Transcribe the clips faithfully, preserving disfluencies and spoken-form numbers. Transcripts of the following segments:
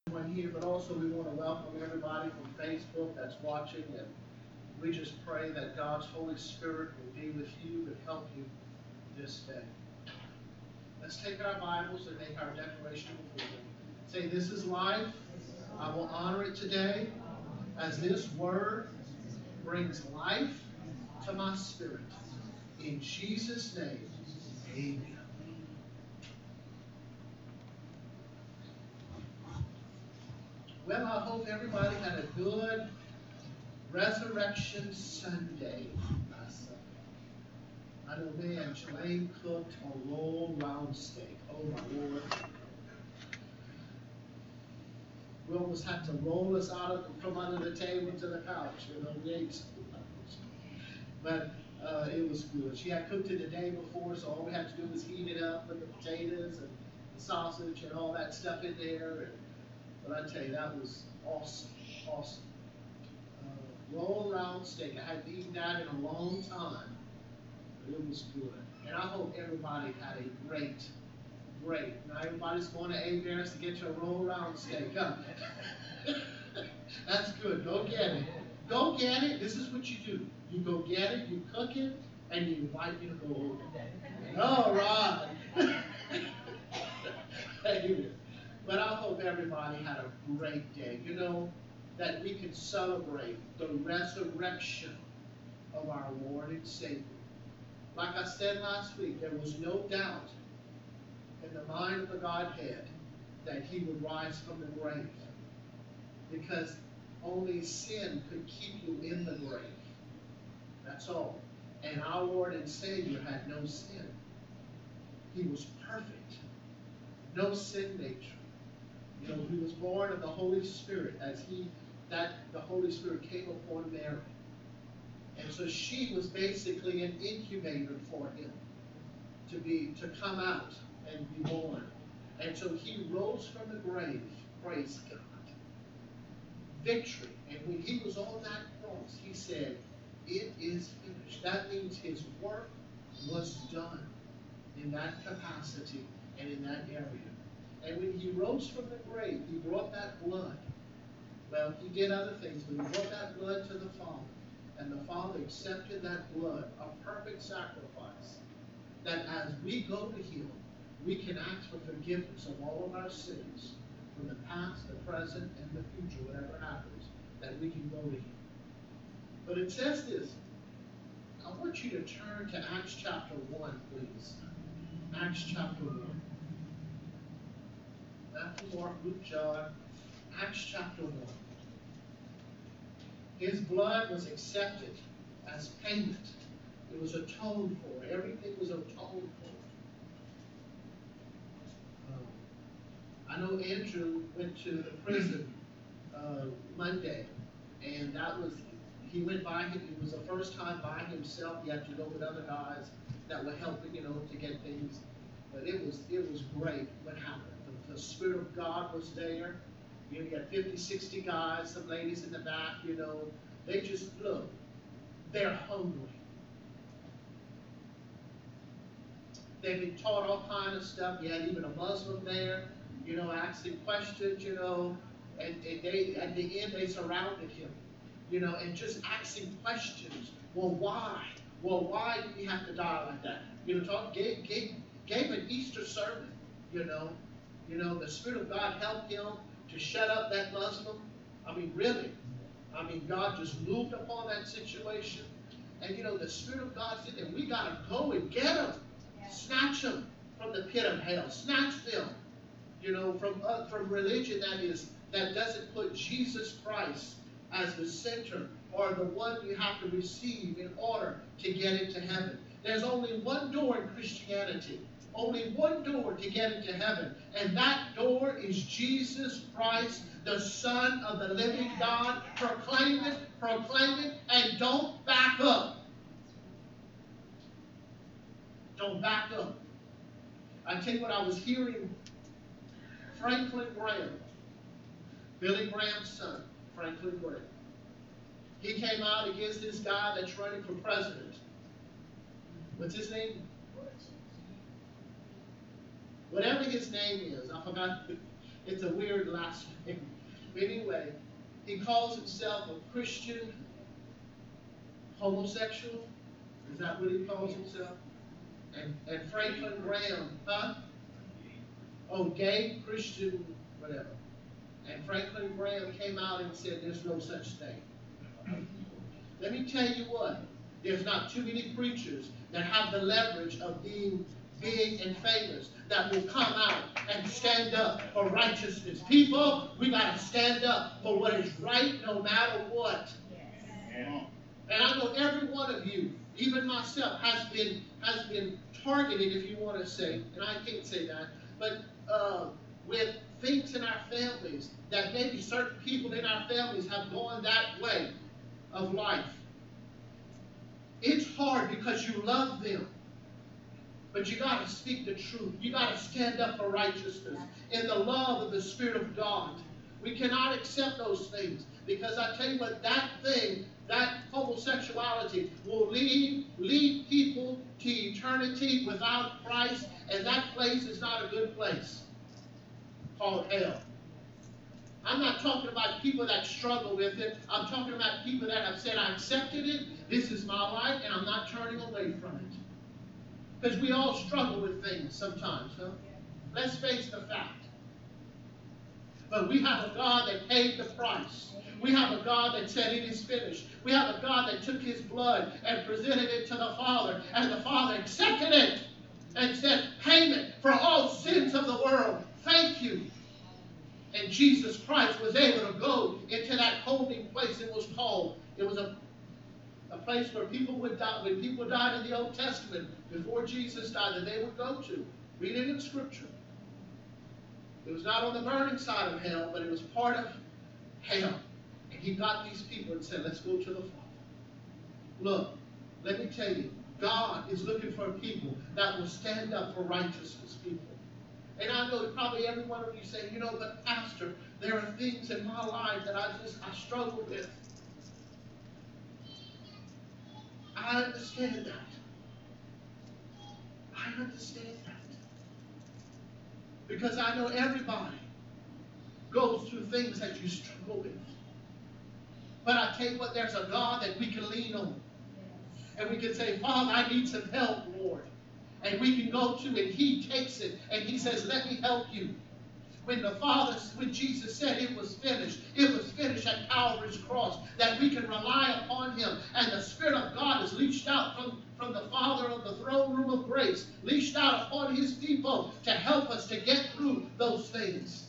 Everyone here, but also we want to welcome everybody from Facebook that's watching, and we just pray that God's Holy Spirit will be with you and help you this day. Let's take our Bibles and make our declaration before them. Say, this is life. I will honor it today, as this word brings life to my spirit. In Jesus' name, amen. Well, I hope everybody had a good Resurrection Sunday last Sunday. I know, man, Jelaine cooked a roll round steak. Oh, my Lord. We almost had to roll us out of, from under the table to the couch. You know, we ate so much. But uh, it was good. She had cooked it the day before, so all we had to do was heat it up with the potatoes and the sausage and all that stuff in there. And, but I tell you, that was awesome, awesome. Uh, roll round steak. I hadn't eaten that in a long time. It was good. And I hope everybody had a great, great. Now everybody's going to Abear's to get your roll round steak. Huh? That's good. Go get it. Go get it. This is what you do. You go get it, you cook it, and you invite me to go over. All right. But I hope everybody had a great day. You know, that we can celebrate the resurrection of our Lord and Savior. Like I said last week, there was no doubt in the mind of the Godhead that he would rise from the grave, because only sin could keep you in the grave. That's all. And our Lord and Savior had no sin. He was perfect. No sin nature. You know, he was born of the Holy Spirit as he, that the Holy Spirit came upon Mary. And so she was basically an incubator for him to be, to come out and be born. And so he rose from the grave, praise God. Victory. And when he was on that cross, he said, it is finished. That means his work was done in that capacity and in that area. And when he rose from the grave, he brought that blood. Well, he did other things, but he brought that blood to the Father. And the Father accepted that blood, a perfect sacrifice, that as we go to him, we can ask for forgiveness of all of our sins, from the past, the present, and the future, whatever happens, that we can go to him. But it says this. I want you to turn to Acts chapter one, please. Acts chapter one. Matthew, Mark, Luke, John. Acts chapter one. His blood was accepted as payment. It was atoned for. Everything was atoned for. Um, I know Andrew went to the prison uh, Monday, and that was, he went by, it was the first time by himself. He had to go with other guys that were helping, you know, to get things. But it was, it was great what happened. The, the Spirit of God was there. You know, you got fifty, sixty guys, some ladies in the back, you know. They just, look, they're hungry. They've been taught all kind of stuff. You had even a Muslim there, you know, asking questions, you know. And, and they, at the end, they surrounded him, you know, and just asking questions. Well, why? Well, why do we have to die like that? You know, talk, gave, gave, gave an Easter sermon, you know. You know, the Spirit of God helped him to shut up that Muslim. I mean, really. I mean, God just moved upon that situation. And, you know, the Spirit of God said that we got to go and get them. Yeah. Snatch them from the pit of hell. Snatch them, you know, from, uh, from religion that is, that doesn't put Jesus Christ as the center or the one you have to receive in order to get into heaven. There's only one door in Christianity. Only one door to get into heaven, and that door is Jesus Christ, the Son of the living God. Proclaim it, proclaim it, and don't back up. Don't back up. I tell you what, I was hearing Franklin Graham, Billy Graham's son, Franklin Graham. He came out against this guy that's running for president. What's his name? Whatever his name is, I forgot. It's a weird last name. But anyway, he calls himself a Christian homosexual. Is that what he calls himself? And, and Franklin Graham, huh? Oh, gay, Christian, whatever. And Franklin Graham came out and said there's no such thing. Let me tell you what, there's not too many preachers that have the leverage of being big and famous that will come out and stand up for righteousness. People, we got to stand up for what is right no matter what. Yes. And I know every one of you, even myself, has been has been targeted, if you want to say, and I can't say that, but uh, with things in our families that maybe certain people in our families have gone that way of life. It's hard because you love them. But you got to speak the truth. You got to stand up for righteousness in the love of the Spirit of God. We cannot accept those things because I tell you what, that thing, that homosexuality will lead, lead people to eternity without Christ, and that place is not a good place called hell. I'm not talking about people that struggle with it. I'm talking about people that have said, I accepted it, this is my life, and I'm not turning away from it. Because we all struggle with things sometimes, huh? Let's face the fact. But we have a God that paid the price. We have a God that said it is finished. We have a God that took his blood and presented it to the Father, and the Father accepted it and said, payment for all sins of the world. Thank you. And Jesus Christ was able to go into that holding place. It was called, it was a, a place where people would die, when people died in the Old Testament, before Jesus died, that they would go to. Read it in Scripture. It was not on the burning side of hell, but it was part of hell. And he got these people and said, let's go to the Father. Look, let me tell you, God is looking for people that will stand up for righteousness, people. And I know probably every one of you say, you know, but Pastor, there are things in my life that I just, I struggle with. I understand that. I understand that. Because I know everybody goes through things that you struggle with. But I tell you what, there's a God that we can lean on. And we can say, Father, I need some help, Lord. And we can go to, and he takes it, and he says, let me help you. When the Father, when Jesus said it was finished, it was finished at Calvary's cross, that we can rely upon him. And the Spirit of God is leashed out from, from the Father of the throne room of grace, leashed out upon his people to help us to get through those things.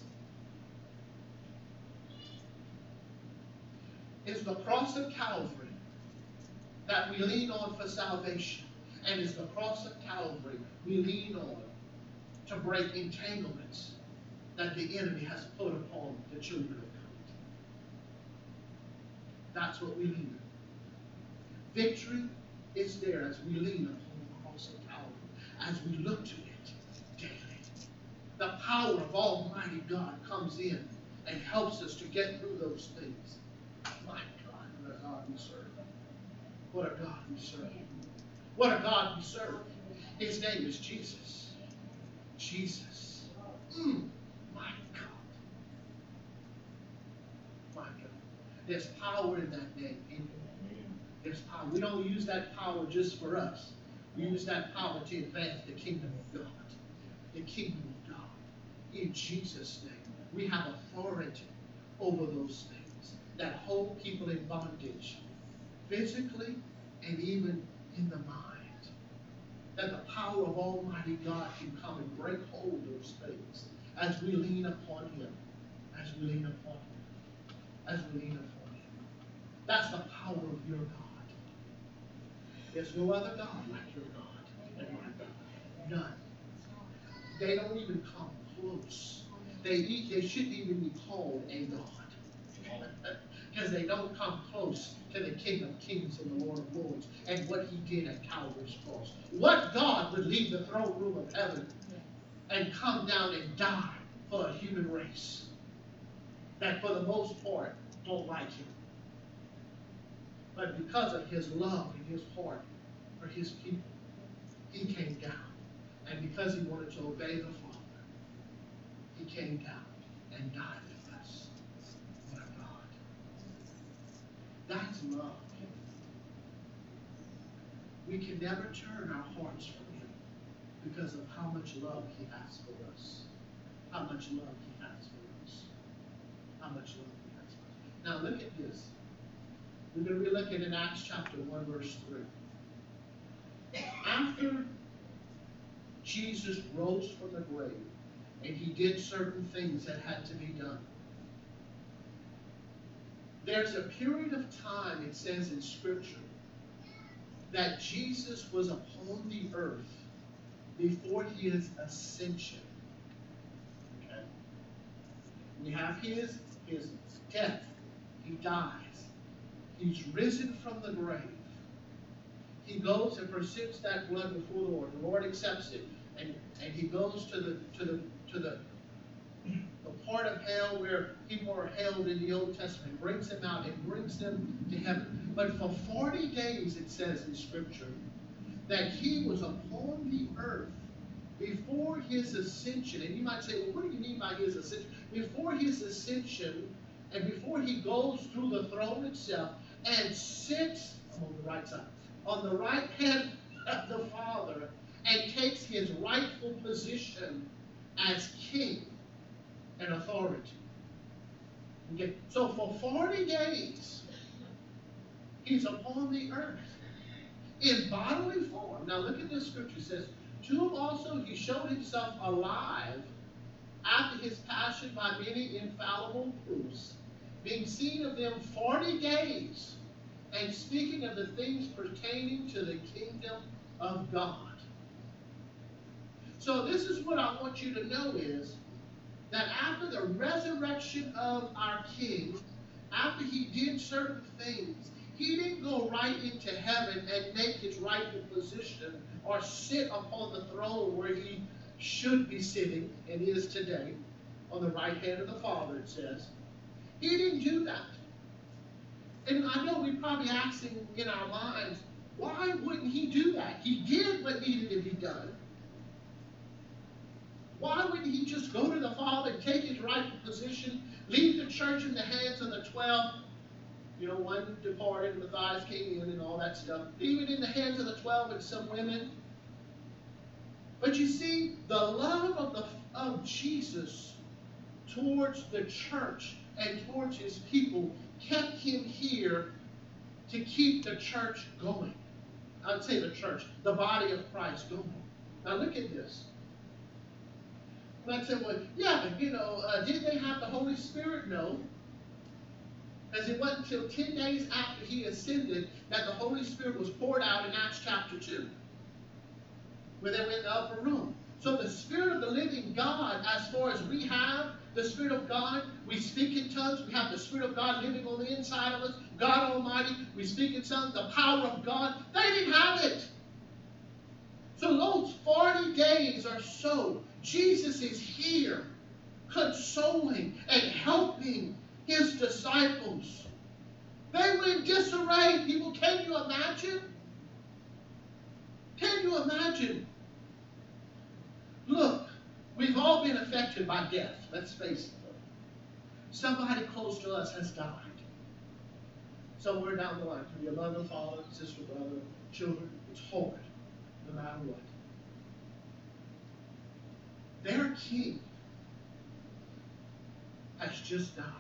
It's the cross of Calvary that we lean on for salvation. And it's the cross of Calvary we lean on to break entanglements that the enemy has put upon the children of God. That's what we lean on. Victory is there as we lean upon the cross of Calvary, as we look to it daily. The power of Almighty God comes in and helps us to get through those things. My God, what a God we serve. What a God we serve. What a God we serve. His name is Jesus. Jesus. Mm, my God. My God. There's power in that name, people. There's power. We don't use that power just for us. We use that power to advance the kingdom of God. The kingdom of God. In Jesus' name. We have authority over those things that hold people in bondage, physically and even in the mind. That the power of Almighty God can come and break hold of those things as we lean upon him. As we lean upon him. As we lean upon him. That's the power of your God. There's no other God like your God and my God. None. They don't even come close. They, they shouldn't even be called a God. Because they don't come close to the King of Kings and the Lord of Lords and what he did at Calvary's cross. What God would leave the throne room of heaven and come down and die for a human race that for the most part don't like him? But because of his love and his heart for his people, he came down. And because he wanted to obey the Father, he came down and die with us. What a God. That's love. We can never turn our hearts from him because of how much love he has for us. How much love he has for us. How much love he has for us. Now look at this. We're going to be looking in Acts chapter one, verse three. After Jesus rose from the grave and he did certain things that had to be done, there's a period of time, it says in Scripture, that Jesus was upon the earth before his ascension. Okay? We have his, his death. He dies. He's risen from the grave. He goes and presents that blood before the Lord. The Lord accepts it. And, and he goes to the to the to the, the part of hell where people are held in the Old Testament, brings them out and brings them to heaven. But for forty days, it says in Scripture, that he was upon the earth before his ascension. And you might say, well, what do you mean by his ascension? Before his ascension, and before he goes through the throne itself and sits, I'm on the right side, on the right hand of the Father, and takes his rightful position as king and authority. Okay, so for forty days, he's upon the earth in bodily form. Now look at this scripture. It says, to whom also he showed himself alive after his passion by many infallible proofs, being seen of them forty days, and speaking of the things pertaining to the kingdom of God. So this is what I want you to know is that after the resurrection of our King, after he did certain things, he didn't go right into heaven and make his rightful position or sit upon the throne where he should be sitting and is today, on the right hand of the Father, it says. He didn't do that. And I know we're probably asking in our minds, why wouldn't he do that? He did what needed to be done. Why wouldn't he just go to the Father and take his rightful position, leave the church in the hands of the twelve? You know, one departed, Matthias came in and all that stuff. Leave it in the hands of the twelve and some women. But you see, the love of, the, of Jesus towards the church and towards his people kept him here to keep the church going. I would say the church, the body of Christ going. Now look at this. I said, well, yeah, but you know, uh, did they have the Holy Spirit? No. As it wasn't until ten days after he ascended that the Holy Spirit was poured out in Acts chapter two, where they were in the upper room. So the Spirit of the living God, as far as we have the Spirit of God, we speak in tongues, we have the Spirit of God living on the inside of us, God Almighty, we speak in tongues, the power of God, they didn't have it. So those forty days or so, Jesus is here consoling and helping his disciples. They were in disarray, people. Can you imagine? Can you imagine? Look, we've all been affected by death. Let's face it. Somebody close to us has died. Somewhere down the line. It can be a mother, father, sister, brother, children. It's hard, no matter what. Their king has just died.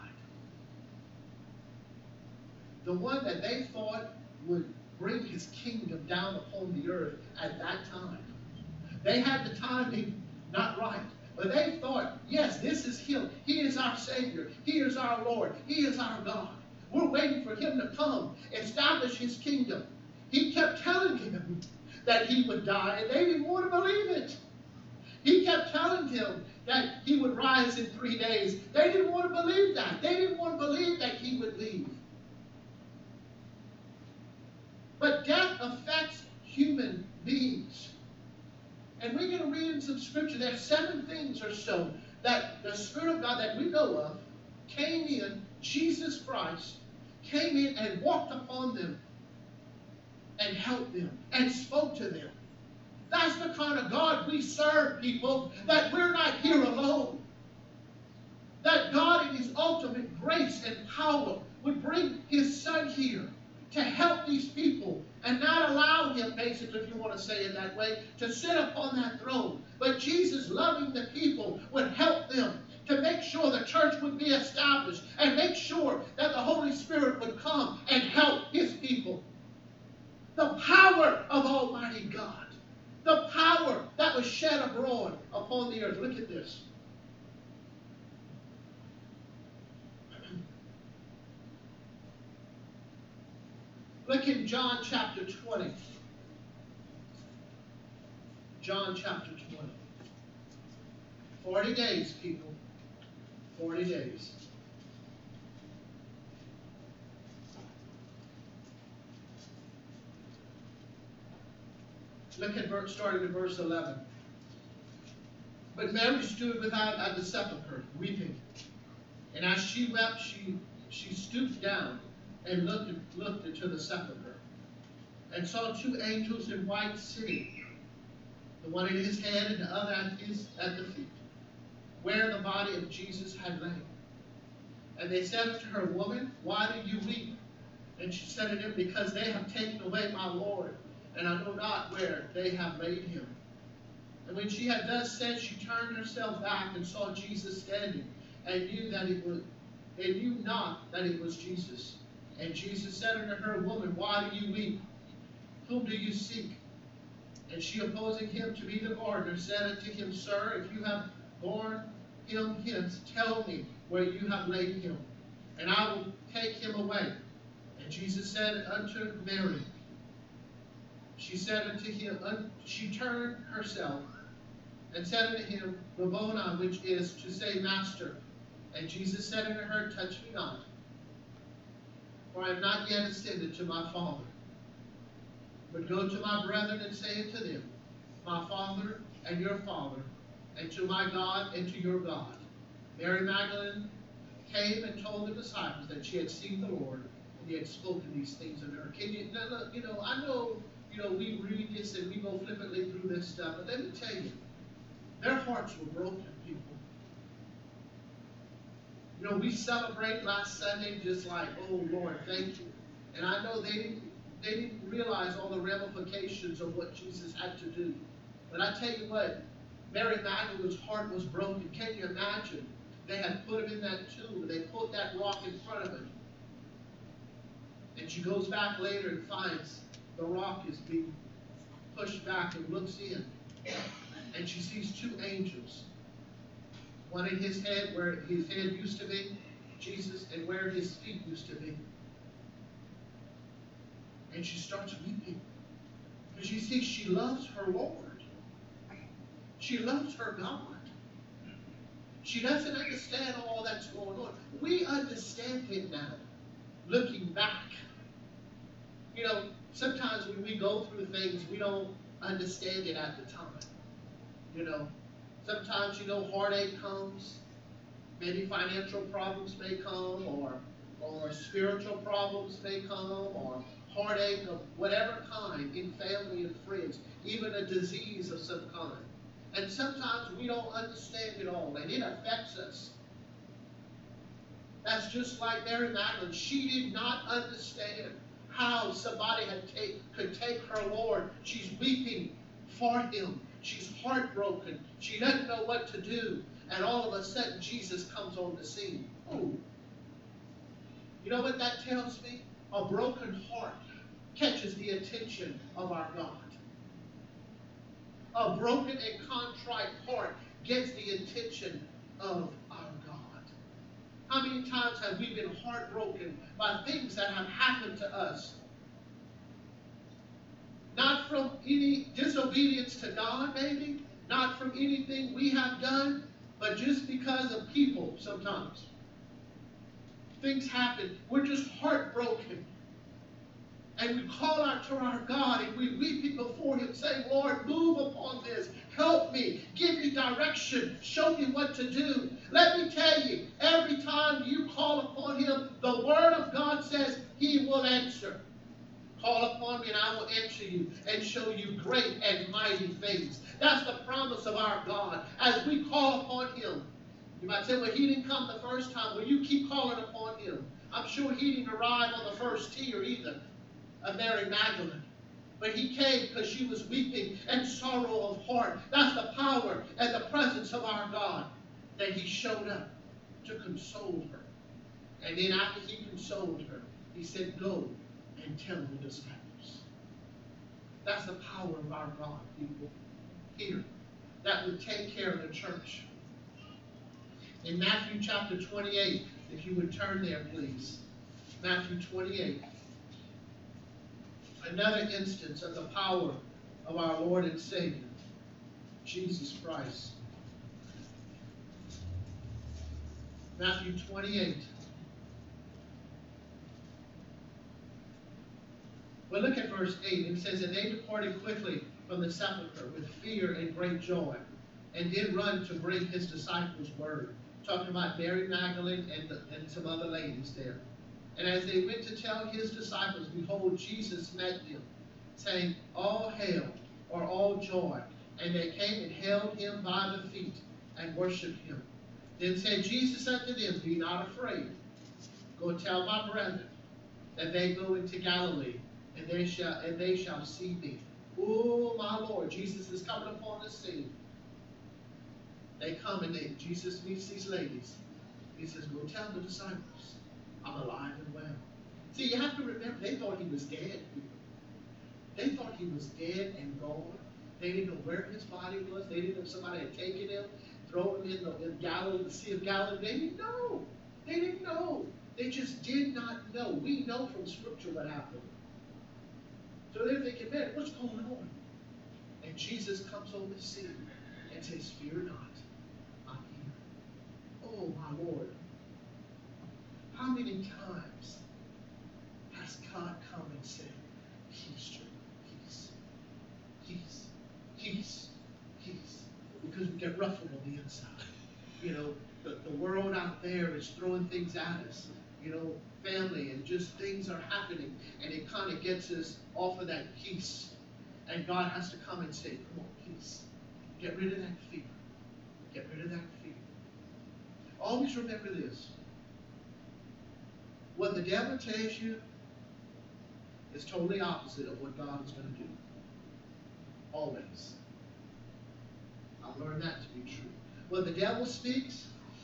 The one that they thought would bring his kingdom down upon the earth at that time. They had the timing not right. But they thought, yes, this is him. He is our Savior. He is our Lord. He is our God. We're waiting for him to come, establish his kingdom. He kept telling them that he would die, and they didn't want to believe it. He kept telling them that he would rise in three days. They didn't want to believe that. They didn't want to believe that he would leave. But death affects human beings. And we're going to read in some scripture. There's seven things or so that the Spirit of God that we know of came in, Jesus Christ, came in and walked upon them and helped them and spoke to them. That's the kind of God we serve, people, that we're not here alone. that God in his ultimate grace and power would bring his son here to help these people and not allow him, basically, if you want to say it that way, to sit upon that throne. But Jesus, loving the people, would help them to make sure the church would be established and make sure that the Holy Spirit would come and help his people. The power of Almighty God. The power that was shed abroad upon the earth. Look at this. Look in John chapter twenty. John chapter twenty. Forty days, people. Forty days. Look at verse, starting at verse eleven. But Mary stood without at the sepulchre, weeping. And as she wept, she, she stooped down and looked, looked into the sepulchre, and saw two angels in white sitting, the one at his head and the other at, his, at the feet, where the body of Jesus had lain. And they said unto her, Woman, why do you weep? And she said unto them, Because they have taken away my Lord, and I know not where they have laid him. And when she had thus said, she turned herself back and saw Jesus standing, and knew that it was, they knew not that it was Jesus. And Jesus said unto her, Woman, why do you weep? Whom do you seek? And she, opposing him to be the gardener, said unto him, Sir, if you have borne him hence, tell me where you have laid him, and I will take him away. And Jesus said unto Mary, she said unto him, un, she turned herself and said unto him, Rabboni, which is to say, Master. And Jesus said unto her, Touch me not, for I am not yet ascended to my Father. But go to my brethren and say unto them, My Father and your Father, and to my God and to your God. Mary Magdalene came and told the disciples that she had seen the Lord, and he had spoken these things unto her. Can you, you know, I know, you know, we read this and we go flippantly through this stuff, but let me tell you, their hearts were broken, people. You know, we celebrate last Sunday just like, oh, Lord, thank you. And I know they didn't, they didn't realize all the ramifications of what Jesus had to do. But I tell you what, Mary Magdalene's heart was broken. Can you imagine? They had put him in that tomb. They put that rock in front of him. And she goes back later and finds the rock is being pushed back and looks in. And she sees two angels. One in his head, where his head used to be, Jesus, and where his feet used to be. And she starts weeping. Because you see, she loves her Lord. She loves her God. She doesn't understand all that's going on. We understand it now, looking back. You know, sometimes when we go through things, we don't understand it at the time. You know, sometimes, you know, heartache comes. Maybe financial problems may come, or, or spiritual problems may come, or heartache of whatever kind in family and friends, even a disease of some kind. And sometimes we don't understand it all, and it affects us. That's just like Mary Magdalene. She did not understand how somebody had take, could take her Lord. She's weeping for him. She's heartbroken. She doesn't know what to do. And all of a sudden, Jesus comes on the scene. Oh. You know what that tells me? A broken heart catches the attention of our God. A broken and contrite heart gets the attention of our God. How many times have we been heartbroken by things that have happened to us? Not from any disobedience to God, maybe. Not from anything we have done, but just because of people sometimes. Things happen. We're just heartbroken. And we call out to our God and we weep before him, saying, Lord, move upon this. Help me. Give me direction. Show me what to do. Let me tell you, every time you call upon him, the word of God says he will answer. Call upon me and I will answer you and show you great and mighty things. That's the promise of our God. As we call upon him, You might say, well, he didn't come the first time. Well, you keep calling upon him. I'm sure he didn't arrive on the first tier either of Mary Magdalene. But he came because she was weeping and sorrow of heart. That's the power and the presence of our God, that he showed up to console her. And then after he consoled her, he said, go and tell the disciples. That's the power of our God, people. Here, that would take care of the church. In Matthew chapter twenty-eight, if you would turn there, please. Matthew twenty-eight. Another instance of the power of our Lord and Savior, Jesus Christ. Matthew twenty-eight. Well, look at verse eight. It says, and they departed quickly from the sepulchre with fear and great joy, and did run to bring his disciples word. Talking about Mary Magdalene and, the, and some other ladies there. And as they went to tell his disciples, behold, Jesus met them, saying, all hail, or all joy. And they came and held him by the feet, and worshipped him. Then said Jesus unto them, be not afraid. Go tell my brethren that they go into Galilee, and they shall and they shall see me. Oh, my Lord, Jesus is coming upon the scene. They come and they, Jesus meets these ladies. He says, go tell the disciples, I'm alive and well. See, you have to remember, they thought he was dead. They thought he was dead and gone. They didn't know where his body was. They didn't know if somebody had taken him, thrown him in the in Galilee, the Sea of Galilee. They didn't know. They didn't know. They just did not know. We know from Scripture what happened. So they're thinking, man, what's going on? And Jesus comes on the scene and says, fear not. I'm here. Oh, my Lord. How many times has God come and said, peace, children, peace, peace, peace, peace? Because we get ruffled on the inside. You know, the, the world out there is throwing things at us. You know, family and just things are happening. And it kind of gets us off of that peace. And God has to come and say, come on, peace. Get rid of that fear. Get rid of that fear. Always remember this. What the devil tells you is totally opposite of what God is going to do. Always. I've learned that to be true. What the devil speaks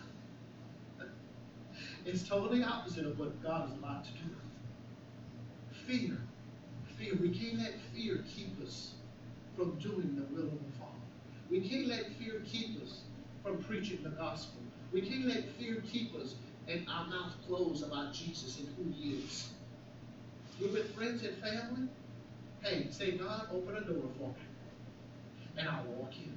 is totally opposite of what God is about to do. Fear. Fear. We can't let fear keep us from doing the will of the Father. We can't let fear keep us from preaching the gospel. We can't let fear keep us and our mouth closed about Jesus and who he is. We're with friends and family. Hey, say, God, open a door for me. And I'll walk in.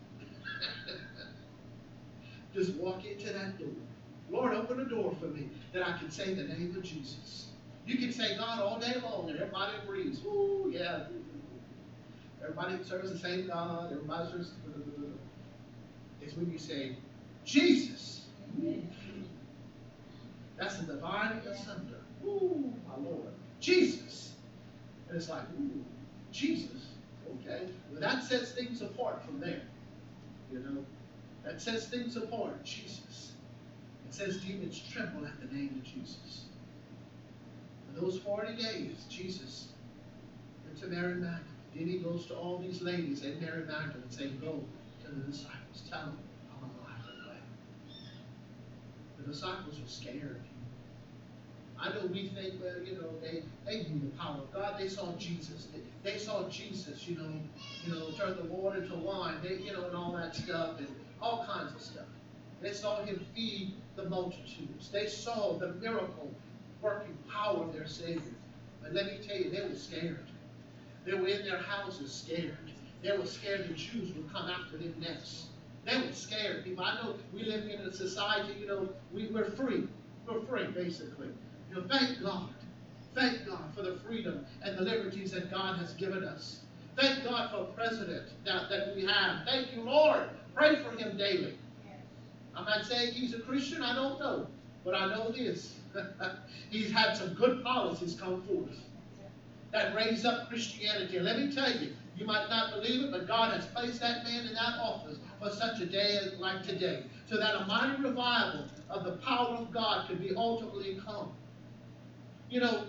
Just walk into that door. Lord, open a door for me that I can say the name of Jesus. You can say God all day long and everybody agrees. Ooh, yeah. Everybody serves the same God. Everybody serves. It's when you say, Jesus. That's a dividing asunder. Ooh, my Lord. Jesus. And it's like, ooh, Jesus. Okay. Well, that sets things apart from there. You know, that sets things apart. Jesus. It says demons tremble at the name of Jesus. For those forty days, Jesus went to Mary Magdalene. Then he goes to all these ladies and Mary Magdalene and say, go to the disciples. Tell them I'm alive and well. The disciples were scared. I know we think, well, you know, they, they knew the power of God. They saw Jesus. They, they saw Jesus, you know, you know, turn the water to wine, they, you know, and all that stuff, and all kinds of stuff. They saw him feed the multitudes. They saw the miracle working power of their Savior. But let me tell you, they were scared. They were in their houses scared. They were scared the Jews would come after them next. They were scared. People, I know we live in a society, you know, we, we're free. We're free, basically. You know, thank God. Thank God for the freedom and the liberties that God has given us. Thank God for a president that, that we have. Thank you, Lord. Pray for him daily. I'm not saying he's a Christian. I don't know. But I know this. He's had some good policies come forth that raise up Christianity. And let me tell you, you might not believe it, but God has placed that man in that office for such a day like today, so that a mighty revival of the power of God could be ultimately come. You know,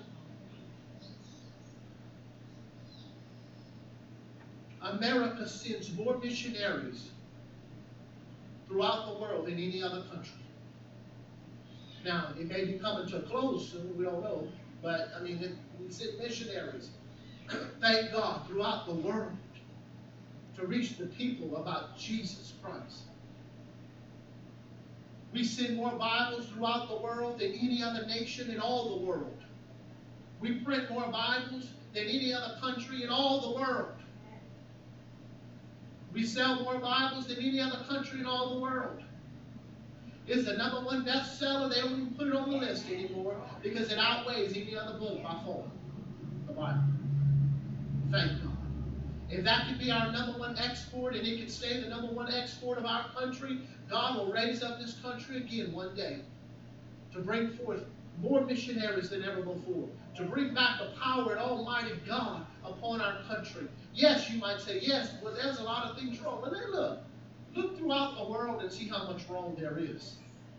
America sends more missionaries throughout the world than any other country. Now, it may be coming to a close soon, we don't know, but I mean, it, we send missionaries, thank God, throughout the world to reach the people about Jesus Christ. We send more Bibles throughout the world than any other nation in all the world. We print more Bibles than any other country in all the world. We sell more Bibles than any other country in all the world. It's the number one bestseller. They don't even put it on the list anymore because it outweighs any other book by far. The Bible. Thank God. If that could be our number one export and it could stay the number one export of our country, God will raise up this country again one day to bring forth more missionaries than ever before, to bring back the power and Almighty God upon our country. Yes, you might say, yes, well, there's a lot of things wrong. But then look, look throughout the world and see how much wrong there is.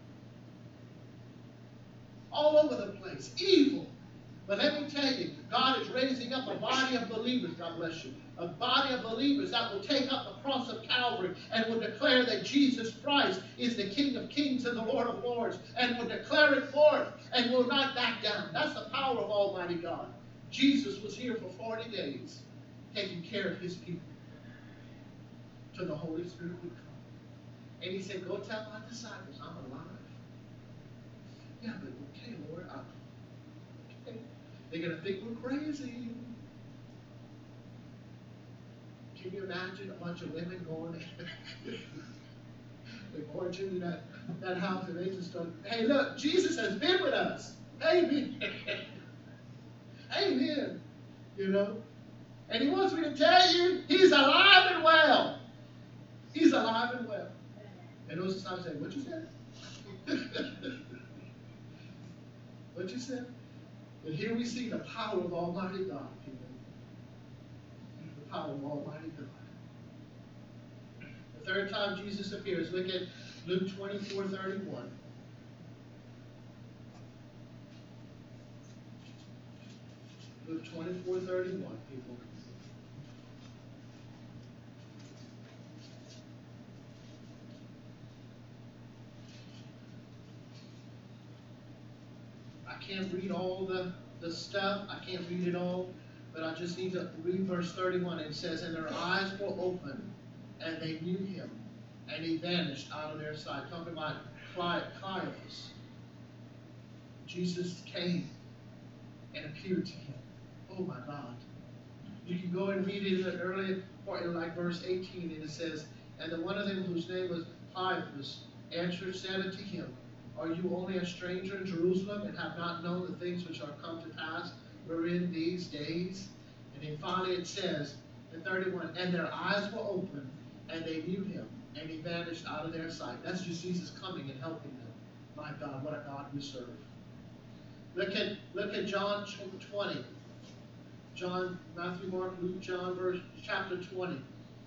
All over the place, evil. But let me tell you, God is raising up a body of believers, God bless you, a body of believers that will take up the cross of Calvary and will declare that Jesus Christ is the King of kings and the Lord of lords, and will declare it forth and will not back down. That's the power of Almighty God. Jesus was here for forty days taking care of his people till the Holy Spirit would come. And he said, go tell my disciples I'm alive. Yeah, but okay, Lord, I, okay. They're going to think we're crazy. Can you imagine a bunch of women going they march into that, that house and they just start, hey, look, Jesus has been with us. Amen. Amen. You know? And he wants me to tell you, he's alive and well. He's alive and well. And those times say, what you said? What you said? But here we see the power of Almighty God, people. The power of Almighty God. The third time Jesus appears, look at Luke twenty-four thirty-one. Luke twenty-four thirty-one, people. I can't read all the, the stuff. I can't read it all. But I just need to read verse thirty-one. It says, and their eyes were opened, and they knew him, and he vanished out of their sight. Talking about Caiaphas. Jesus came and appeared to him. Oh my God. You can go and read it in the earlier part, like verse eighteen, and it says, and the one of them whose name was Caiaphas answered, said unto him, are you only a stranger in Jerusalem, and have not known the things which are come to pass wherein these days? And then finally it says in thirty-one, and their eyes were opened, and they knew him, and he vanished out of their sight. That's just Jesus coming and helping them. My God, what a God we serve. Look at look at John twenty. John, Matthew, Mark, Luke, John, verse chapter twenty.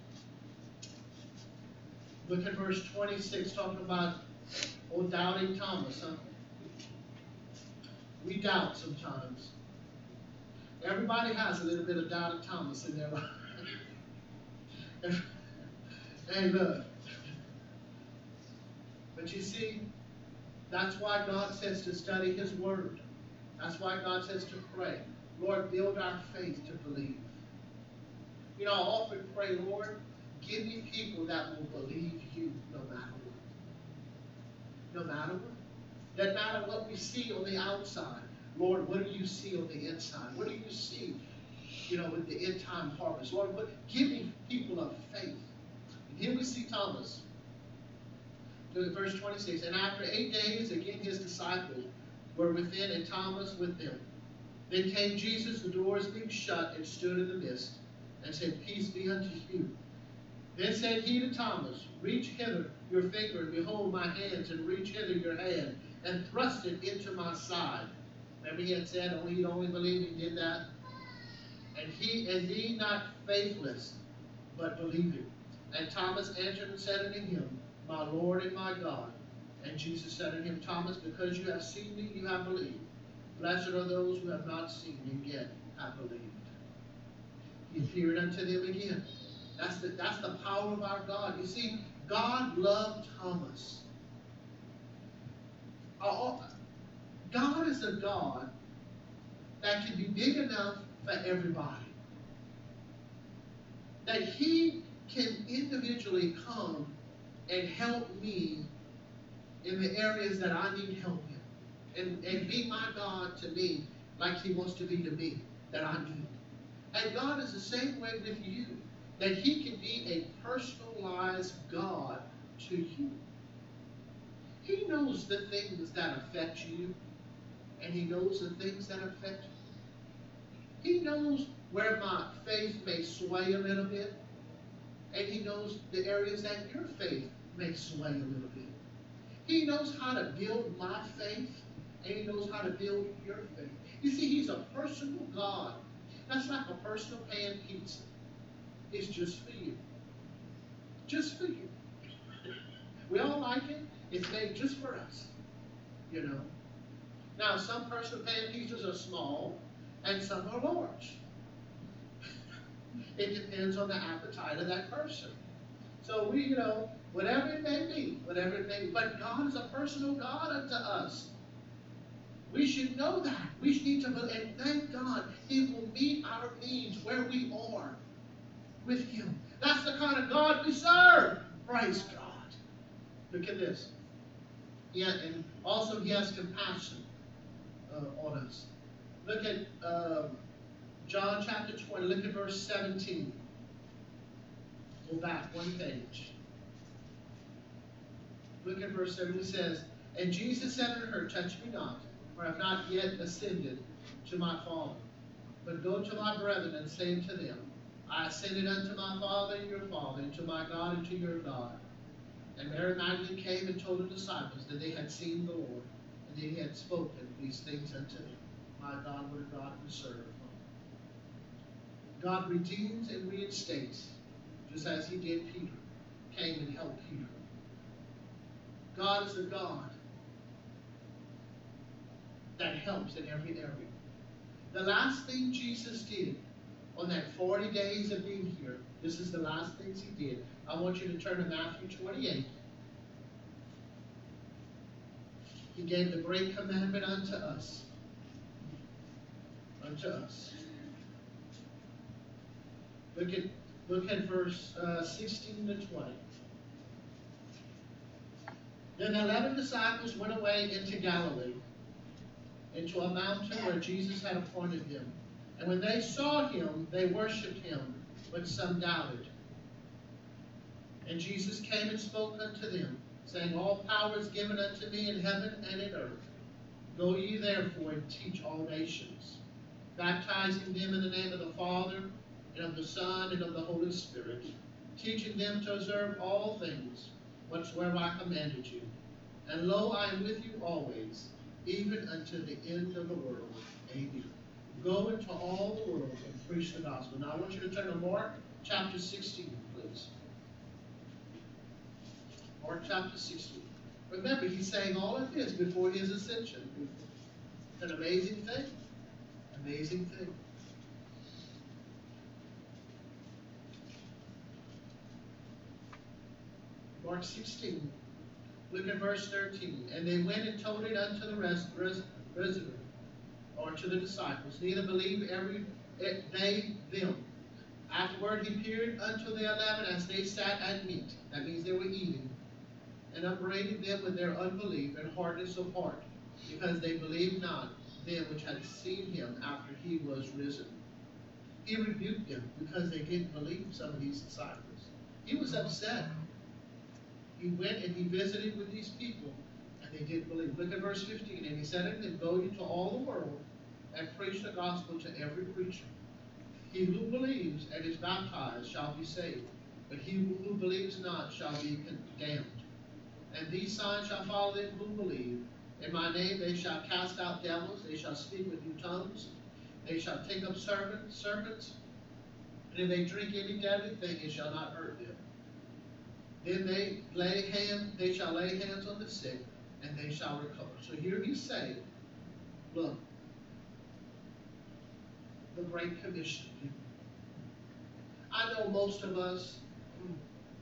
Look at verse twenty-six, talking about oh, doubting Thomas, huh? We doubt sometimes. Everybody has a little bit of doubting Thomas in their life. Hey, look. But you see, that's why God says to study his word. That's why God says to pray. Lord, build our faith to believe. You know, I often pray, Lord, give me people that will believe you no matter what. No matter what. Doesn't matter what we see on the outside. Lord, what do you see on the inside? What do you see, you know, with the end time harvest? Lord, what, give me people of faith. And here we see Thomas. Look at verse twenty-six. And after eight days, again his disciples were within, and Thomas with them. Then came Jesus, the doors being shut, and stood in the midst, and said, peace be unto you. Then said he to Thomas, reach hither your finger, and behold my hands, and reach hither your hand, and thrust it into my side. Remember he had said, only he'd only believe he did that. And he and he not faithless, but believing. And Thomas answered and said unto him, My Lord and my God. And Jesus said unto him, Thomas, because you have seen me, you have believed. Blessed are those who have not seen and yet have believed. He appeared unto them again. That's the, that's the power of our God. You see, God loved Thomas. God is a God that can be big enough for everybody. That he can individually come and help me in the areas that I need help in. And, and be my God to me like he wants to be to me, that I need. And God is the same way with you. That he can be a personalized God to you. He knows the things that affect you. And he knows the things that affect you. He knows where my faith may sway a little bit. And he knows the areas that your faith may sway a little bit. He knows how to build my faith. And he knows how to build your faith. You see, he's a personal God. That's like a personal pan pizza. It's just for you. Just for you. We all like it. It's made just for us. You know. Now, some personal pan pizzas are small, and some are large. It depends on the appetite of that person. So we, you know, whatever it may be, whatever it may be. But God is a personal God unto us. We should know that. We need to believe, and thank God he will meet our needs where we are with him. That's the kind of God we serve. Praise God. Look at this. Yeah, and also he has compassion uh, on us. Look at uh, John chapter twenty. Look at verse seventeen. Go back one page. Look at verse seven. It says, And Jesus said unto her, Touch me not, for I have not yet ascended to my Father. But go to my brethren and say unto them, I ascended unto my Father and your Father, and to my God and to your God. And Mary Magdalene came and told the disciples that they had seen the Lord, and that he had spoken these things unto them. My God, what a God we serve. God redeems and reinstates, just as he did Peter, came and helped Peter. God is a God that helps in every area. The last thing Jesus did on that forty days of being here, this is the last things he did. I want you to turn to Matthew twenty-eight. He gave the great commandment unto us. Unto us. Look at, look at verse uh, sixteen to twenty. Then the eleven disciples went away into Galilee, into a mountain where Jesus had appointed them. And when they saw him, they worshipped him, but some doubted. And Jesus came and spoke unto them, saying, All power is given unto me in heaven and in earth. Go ye therefore and teach all nations, baptizing them in the name of the Father, and of the Son, and of the Holy Spirit, teaching them to observe all things whatsoever I commanded you. And lo, I am with you always, even unto the end of the world. Amen. Go into all the world and preach the gospel. Now I want you to turn to Mark chapter sixteen, please. Mark chapter sixteen. Remember, he's saying all of this before his ascension. It's an amazing thing. Amazing thing. Mark sixteen. Look at verse thirteen. And they went and told it unto the rest, res, resident, or to the disciples. Neither believed every they them. Afterward he appeared unto the eleven as they sat at meat. That means they were eating. And upbraided them with their unbelief and hardness of heart, because they believed not them which had seen him after he was risen. He rebuked them because they didn't believe some of these disciples. He was upset. He went and he visited with these people, and they didn't believe. Look at verse fifteen. And he said unto them, Go ye to all the world, and preach the gospel to every creature. He who believes and is baptized shall be saved, but he who believes not shall be condemned. And these signs shall follow them who believe. In my name they shall cast out devils, they shall speak with new tongues, they shall take up serpents, serpents, and if they drink any deadly thing, it shall not hurt them. Then they lay hand, they shall lay hands on the sick, and they shall recover. So here he's saying, look, the Great Commission. I know most of us mm,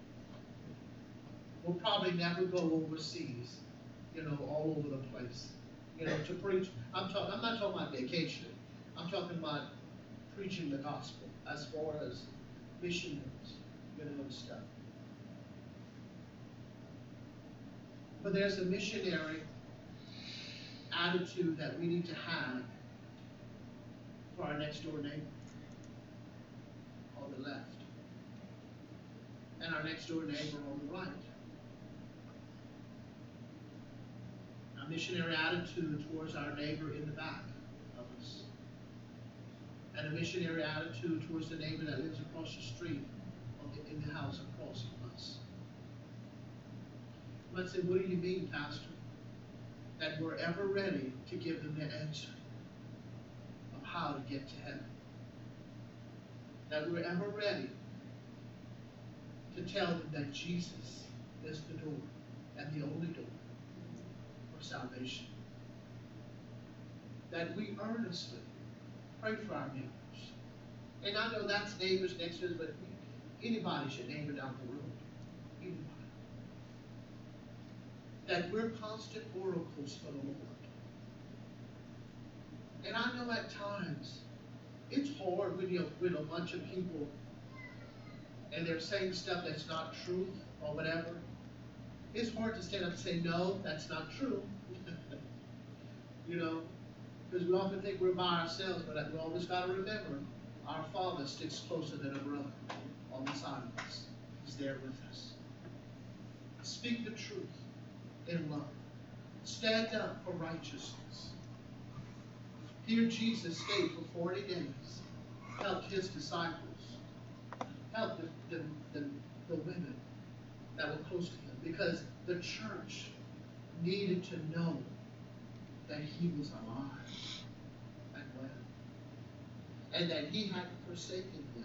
will probably never go overseas, you know, all over the place, you know, to preach. I'm talking. I'm not talking about vacation. I'm talking about preaching the gospel as far as missionaries, you know, and stuff. But there's a missionary attitude that we need to have for our next door neighbor on the left and our next door neighbor on the right. A missionary attitude towards our neighbor in the back of us. And a missionary attitude towards the neighbor that lives across the street or in the house across from us. You might say, what do you mean, Pastor? That we're ever ready to give them the answer of how to get to heaven. That we're ever ready to tell them that Jesus is the door and the only door for salvation. That we earnestly pray for our neighbors. And I know that's neighbors next to us, but anybody should neighbor down the road. Anybody. That we're constant oracles for the Lord. And I know at times it's hard when you're with a bunch of people and they're saying stuff that's not truth or whatever. It's hard to stand up and say, no, that's not true. You know, because we often think we're by ourselves, but we always got to remember our Father sticks closer than a brother on the side of us. He's there with us. Speak the truth in love. Stand up for righteousness. Here Jesus stayed for forty days, helped his disciples, helped the, the, the, the women that were close to him, because the church needed to know that he was alive and well, and that he hadn't forsaken them,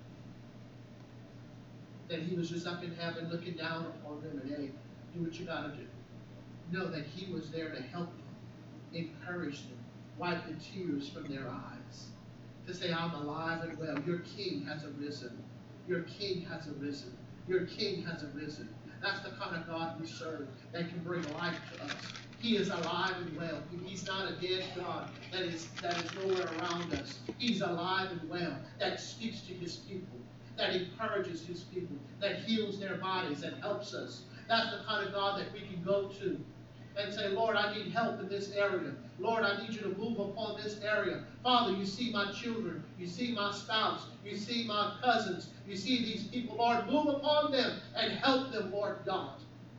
that he was just up in heaven looking down upon them and, hey, do what you got to do. No, that he was there to help them, encourage them, wipe the tears from their eyes, to say, I'm alive and well. Your king has arisen. Your king has arisen. Your king has arisen. That's the kind of God we serve that can bring life to us. He is alive and well. He's not a dead God that is, that is nowhere around us. He's alive and well, that speaks to his people, that encourages his people, that heals their bodies, and helps us. That's the kind of God that we can go to and say, Lord, I need help in this area. Lord, I need you to move upon this area. Father, you see my children. You see my spouse. You see my cousins. You see these people. Lord, move upon them and help them, Lord God.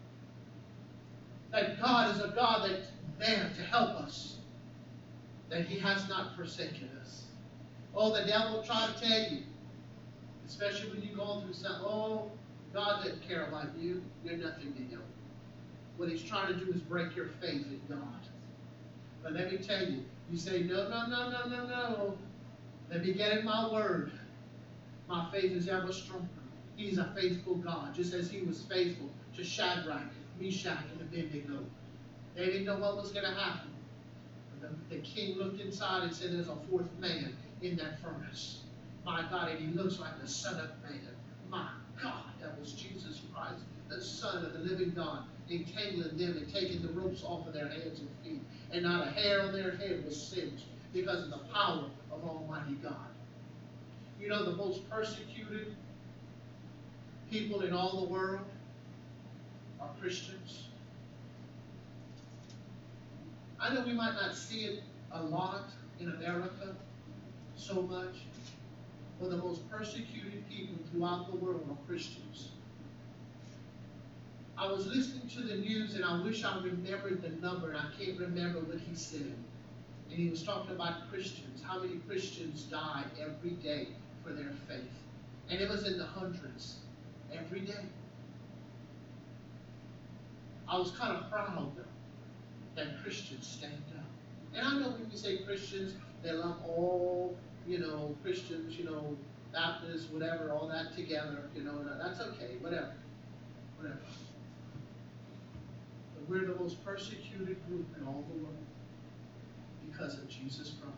That God is a God that's there to help us. That he has not forsaken us. Oh, the devil will try to tell you, especially when you're going through something, oh, God doesn't care about you. You're nothing to him. What he's trying to do is break your faith in God. But let me tell you, you say, no, no, no, no, no, no. Let me get in my word. My faith is ever stronger. He's a faithful God, just as he was faithful to Shadrach, Meshach, and Abednego. They didn't know what was going to happen. But the, the king looked inside and said, there's a fourth man in that furnace. My God, and he looks like the Son of Man. My God, that was Jesus Christ, the Son of the living God, entangling them and taking the ropes off of their hands and feet. And not a hair on their head was singed because of the power of Almighty God. You know, the most persecuted people in all the world are Christians. I know we might not see it a lot in America so much, but the most persecuted people throughout the world are Christians. I was listening to the news, and I wish I remembered the number, and I can't remember what he said. And he was talking about Christians, how many Christians die every day for their faith. And it was in the hundreds every day. I was kind of proud, though, that Christians stand up. And I know when we say Christians, they lump all, you know, Christians, you know, Baptists, whatever, all that together, you know, that's okay, whatever. whatever. But we're the most persecuted group in all the world because of Jesus Christ.